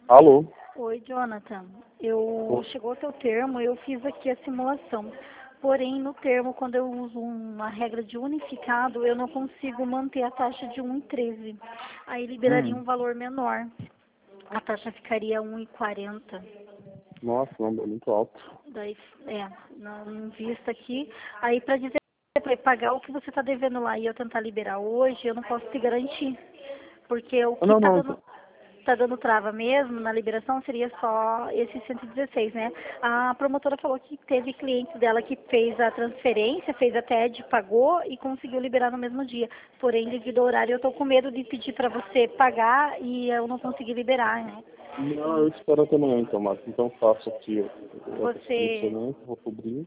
Alô? Oi, Jonathan. Chegou o teu termo, eu fiz aqui a simulação. Porém, no termo, quando eu uso uma regra de unificado, eu não consigo manter a taxa de 1,13. Aí liberaria um valor menor. A taxa ficaria 1,40. Nossa, não, é muito alto. Daí, não vista aqui. Aí, para dizer para pagar o que você está devendo lá e eu tentar liberar hoje, eu não posso te garantir. Porque o que Não, está não, dando... Tá dando trava mesmo na liberação seria só esse 116, né? A promotora falou que teve cliente dela que fez a transferência, fez a TED, pagou e conseguiu liberar no mesmo dia. Porém, devido ao horário, eu tô com medo de pedir para você pagar e eu não conseguir liberar, né? não, eu espero até amanhã então, Marcos. Então faço aqui Você... vou cobrir.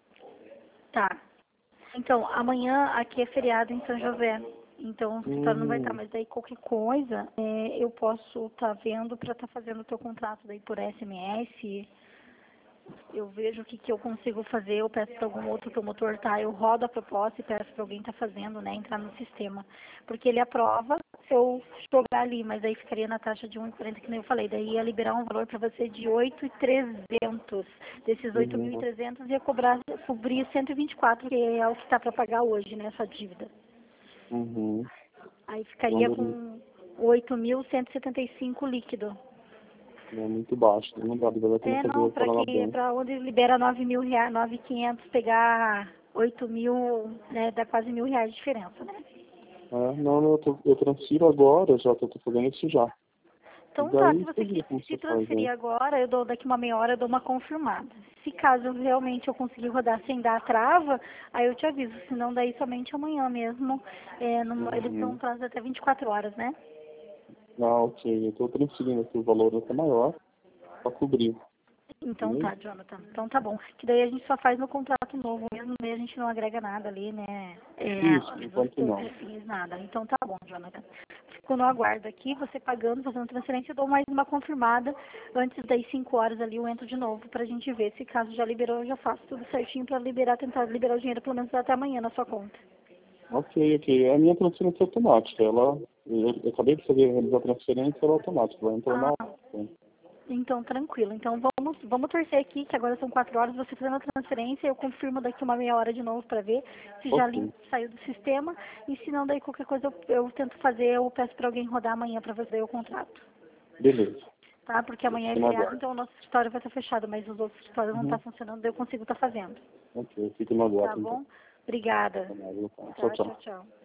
Tá. Então, amanhã aqui é feriado em São José. Então, o escritório não vai estar, mas daí qualquer coisa, eu posso estar vendo para estar fazendo o teu contrato daí por SMS. Eu vejo o que eu consigo fazer, eu peço para algum outro promotor, tá? Eu rodo a proposta e peço para alguém estar fazendo, né? Entrar no sistema. Porque ele aprova se eu jogar ali, mas aí ficaria na taxa de 1,40 que nem eu falei. Daí ia liberar um valor para você de 8.300. Desses Uhum. 8.300 ia cobrir 124, que é o que está para pagar hoje, né? Essa dívida. Uhum. Aí ficaria com 8.175 líquido. É muito baixo, não dá, vai ter que fazer Não, o Paranabank. para onde libera 9.000 reais, 9.500, pegar 8.000, né, dá quase R$ 1.000 de diferença, né? Não, eu transfiro agora, já tô fazendo isso já. E Então tá, se daí você você vê como se você faz, transferir né? agora, eu dou daqui uma meia hora, eu dou uma confirmada. Se caso realmente eu conseguir rodar sem dar trava, aí eu te aviso, senão daí somente amanhã mesmo, eles dão um Uhum. prazo até 24 horas, né? Ah, ok, eu tô transferindo aqui o valor até maior para cobrir. Então Beleza? tá, Jonathan. Então tá bom. Que daí a gente só faz no contrato novo mesmo, daí a gente não agrega nada ali, né? Isso, Dos enquanto teus não. refins, nada. Então tá bom, Jonathan. Fico no aguardo aqui, você pagando, fazendo transferência, eu dou mais uma confirmada. Antes das 5 horas ali eu entro de novo pra gente ver. Se caso já liberou, eu já faço tudo certinho pra liberar, tentar liberar o dinheiro pelo menos até amanhã na sua conta. Ok. A minha transferência é automática. Eu acabei de realizar a transferência, ela é automática. Vai entrar na Ah, conta. então tranquilo. Então vamos torcer aqui, que agora são 4 horas, você fazendo a transferência, eu confirmo daqui uma meia hora de novo para ver se já Ok, saiu do sistema. E se não, daí qualquer coisa eu tento fazer, eu peço para alguém rodar amanhã para fazer o contrato. beleza. Tá? Porque Eu amanhã é fico no feriado, aguardo. então o nosso escritório vai estar fechado, mas os outros escritórios não estão Uhum. funcionando, daí eu consigo estar fazendo. Ok, eu fico no Tá aguardo então. bom? Obrigada. Tá bom, então. Tchau, Tá, tchau. tchau.